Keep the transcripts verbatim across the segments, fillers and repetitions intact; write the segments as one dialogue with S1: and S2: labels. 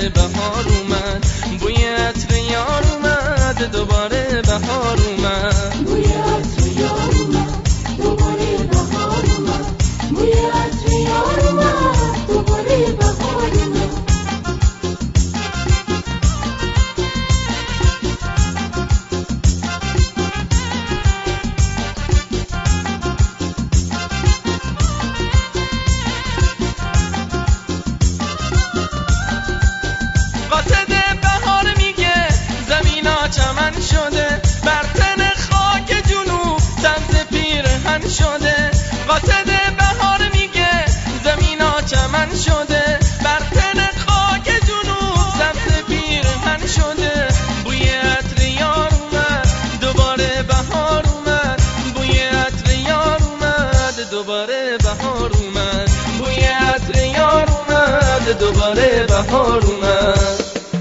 S1: دوباره بهار اومد، بوی عطر یار اومد، دوباره بهار اومد،
S2: بوی عطر یار اومد، دوباره بهار اومد، بوی عطر یار اومد، دوباره بهار اومد.
S1: قاصد بهار میگه زمینا چمن شده، بر تن خاک جنوب سبز پیرهن شده. قاصد بهار میگه زمینا چمن شده، بر تن خاک جنوب سبز پیرهن شده. بوی عطر یار اومد، دوباره بهار اومد، بوی عطر یار اومد، دوباره بهار اومد، بوی عطر یار اومد، دوباره بهار اومد.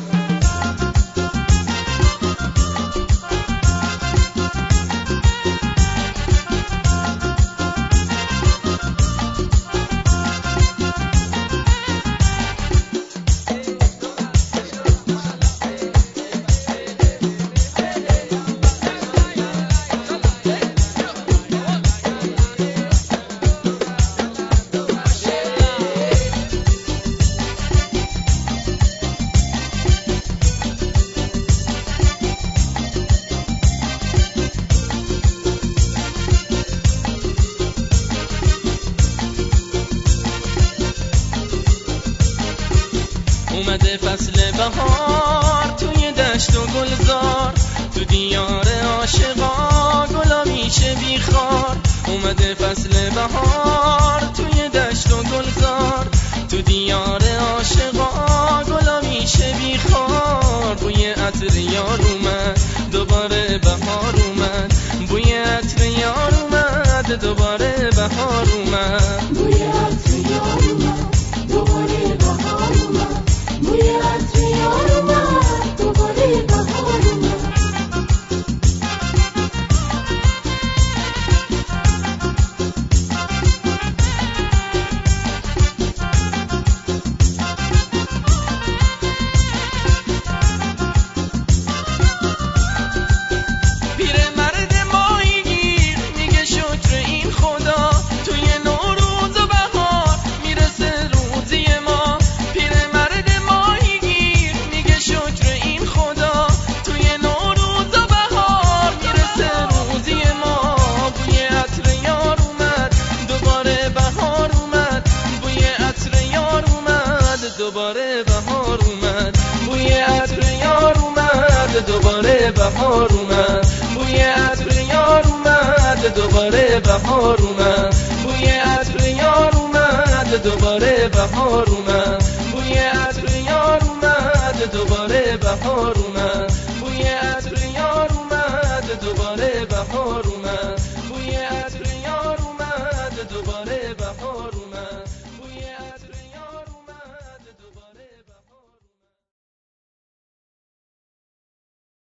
S1: اومده فصل بهار توی دشت و گلزار، تو دیار عاشقا گلا میشه بیخار. اومده فصل بهار توی دشت و گلزار، تو دیار عاشقا گلا میشه بیخار. بوی عطر یار اومد، دوباره بهار اومد، بوی عطر یار اومد، دوباره بهار اومد،
S2: بوی عطر یار اومد، دوباره بهار اومد، بوی عطر یار اومد، دوباره بهار اومد.
S1: پیرمرد ماهیگیر میگه شکر این خدا، توی نوروز و بهار میرسه روزی ما. پیرمرد ماهیگیر میگه شکر این خدا، توی نوروز و بهار میرسه روزی ما. بوی عطر یار اومد، دوباره بهار اومد، بوی عطر یار اومد، دوباره بهار اومد، بوی عطر یار اومد، دوباره بهار اومد، بوی عطر یار اومد، دوباره بهار اومد، بوی عطر یار اومد، دوباره بهار اومد، بوی عطر یار اومد، دوباره بهار